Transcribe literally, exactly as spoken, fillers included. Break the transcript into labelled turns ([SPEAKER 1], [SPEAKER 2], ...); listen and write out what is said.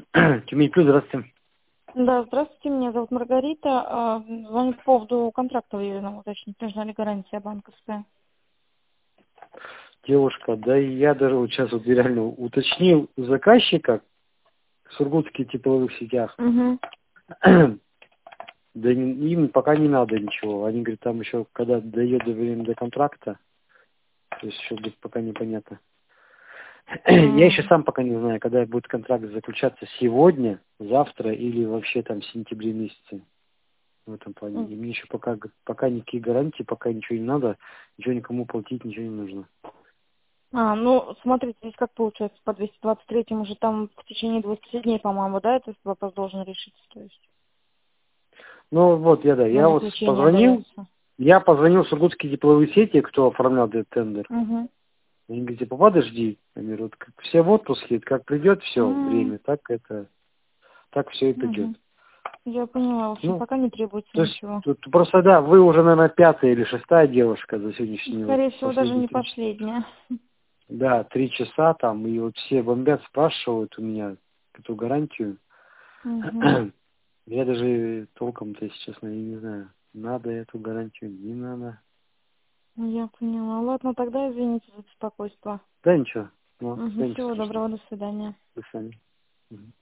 [SPEAKER 1] Тюмень Плюс, здравствуйте.
[SPEAKER 2] Да, здравствуйте, меня зовут Маргарита. А, Звоню по поводу контракта выявленного, уточнить, нужна ли гарантия банковская.
[SPEAKER 1] Девушка, да и я даже вот сейчас вот реально уточнил у заказчика в сургутских тепловых сетях.
[SPEAKER 2] Угу.
[SPEAKER 1] Да не- им пока не надо ничего. Они говорят, там еще, когда дойдет до времени до контракта, то есть еще будет пока непонятно. Я еще сам пока не знаю, когда будет контракт заключаться, сегодня, завтра или вообще там в сентябре месяце. В этом плане. И мне еще пока, пока никакие гарантии, пока ничего не надо, ничего никому платить, ничего не нужно.
[SPEAKER 2] А, ну, смотрите, здесь как получается, по двести двадцать третьему уже там в течение двадцати дней, по-моему, да, этот вопрос должен решиться, то есть
[SPEAKER 1] Ну вот, я да,
[SPEAKER 2] на
[SPEAKER 1] я вот
[SPEAKER 2] заключение
[SPEAKER 1] позвонил,
[SPEAKER 2] дается.
[SPEAKER 1] я позвонил в сургутские тепловые сети, кто оформлял этот тендер.
[SPEAKER 2] Угу.
[SPEAKER 1] Они говорят, типа, подожди, я говорю, вот как все в отпуске, как придет все время, так это, так все и придет.
[SPEAKER 2] Угу. Я поняла, в общем,
[SPEAKER 1] Ну,
[SPEAKER 2] пока не требуется
[SPEAKER 1] то есть,
[SPEAKER 2] ничего.
[SPEAKER 1] тут просто, да, вы уже, наверное, пятая или шестая девушка за сегодняшние вот
[SPEAKER 2] Скорее всего, даже
[SPEAKER 1] последние
[SPEAKER 2] не
[SPEAKER 1] три часа.
[SPEAKER 2] последняя.
[SPEAKER 1] Да, три часа там, и вот все бомбят, спрашивают у меня эту гарантию.
[SPEAKER 2] Угу.
[SPEAKER 1] Я даже толком-то, если честно, я не знаю, надо эту гарантию, не надо.
[SPEAKER 2] Я поняла. Ладно, тогда извините за беспокойство.
[SPEAKER 1] Да ничего, ну,
[SPEAKER 2] Угу.
[SPEAKER 1] да ничего
[SPEAKER 2] Всего
[SPEAKER 1] страшного.
[SPEAKER 2] доброго, до свидания.
[SPEAKER 1] До свидания. Мгм.